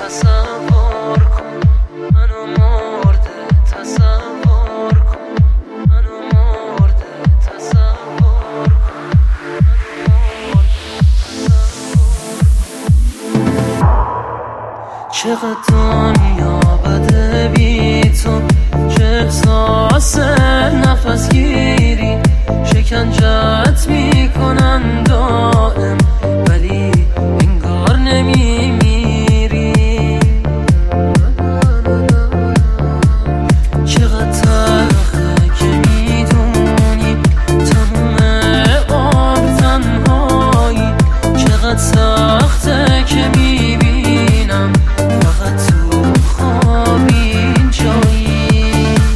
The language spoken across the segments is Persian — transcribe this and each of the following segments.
تصور کن منو مرده، تصور کن منو مرده، تصور کن منو مرده. چقدر دنیا بده بی تو، چه احساس نفس گیری شکنجت میکنن دائم، ولی انگار نمیمیری. چقدر تلخه که میدونی تموم عمر تنهایی، چقدر سخته که میبینم فقط تو خواب این جایی.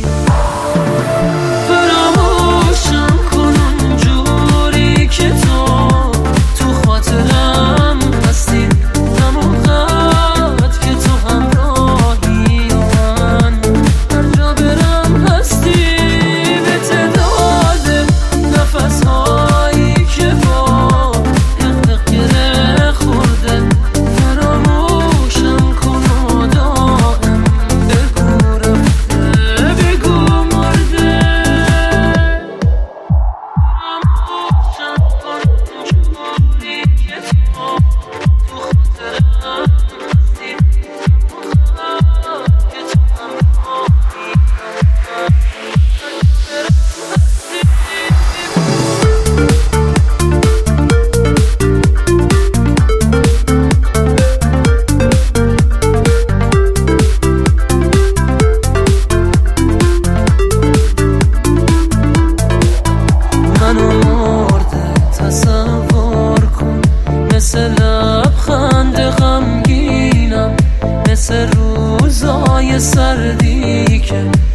فراموشم کن اونجوری که تو خاطرم هستی، همون قد که تو همراهی و من هر جا برم هستی. به تعداد نفسهایی که با حق گره خورده، فراموشم کن و دائم بگو رفته بگو مرده. فراموشم کن اونجوری که تو خاطرم هستی، همون قد که تو همراهی منو مرده، تصور کن مثل لبخند غمگینم، مثل روزای سردی که